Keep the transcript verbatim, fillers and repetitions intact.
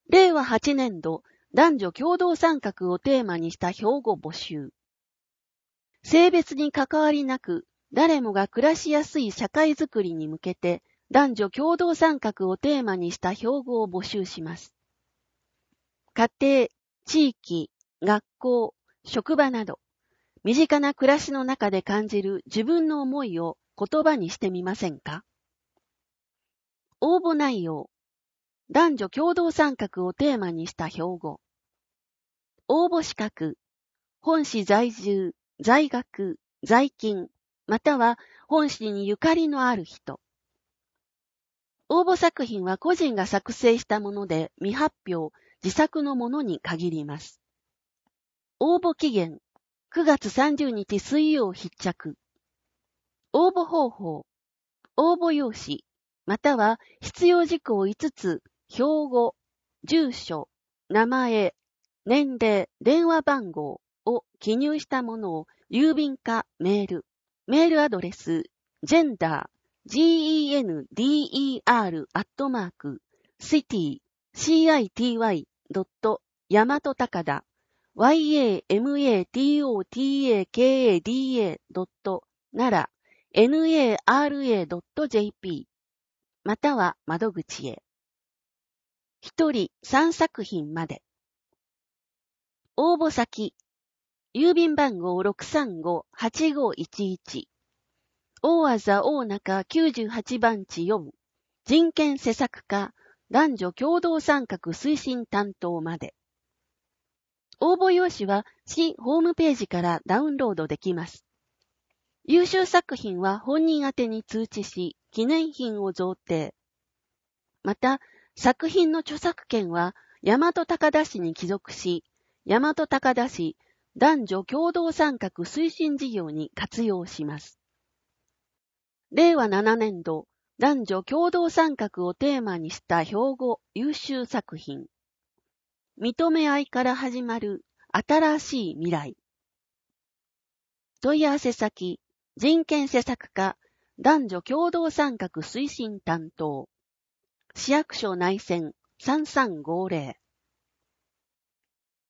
れいわはちねんど男女共同参画をテーマにした標語募集。性別に関わりなく、誰もが暮らしやすい社会づくりに向けて、男女共同参画をテーマにした標語を募集します。家庭、地域、学校、職場など、身近な暮らしの中で感じる自分の思いを言葉にしてみませんか？応募内容。男女共同参画をテーマにした標語。応募資格。本市在住、在学、在勤、または本市にゆかりのある人。応募作品は個人が作成したもので未発表、自作のものに限ります。応募期限。くがつさんじゅうにち水曜必着。応募方法。応募用紙、または必要事項いつつ、標語、住所、名前、年齢、電話番号を記入したものを郵便かメール、メールアドレス、gender、gender、アットマーク、city、city、ドット、大和高田、yamatotaka.da、ドット、奈良、ナラドット ジェーピー、または窓口へ。一人三作品まで。応募先。郵便番号 ろくさんごーはちごーいちいち。大字大中きゅうじゅうはちばんちよん。人権施策課男女共同参画推進担当まで。応募用紙は市ホームページからダウンロードできます。優秀作品は本人宛てに通知し、記念品を贈呈。また、作品の著作権は大和高田市に帰属し、大和高田市男女共同参画推進事業に活用します。れいわななねんど男女共同参画をテーマにした標語優秀作品。認め合いから始まる新しい未来。問い合わせ先、人権施策課男女共同参画推進担当。市役所内線さんさんごーぜろ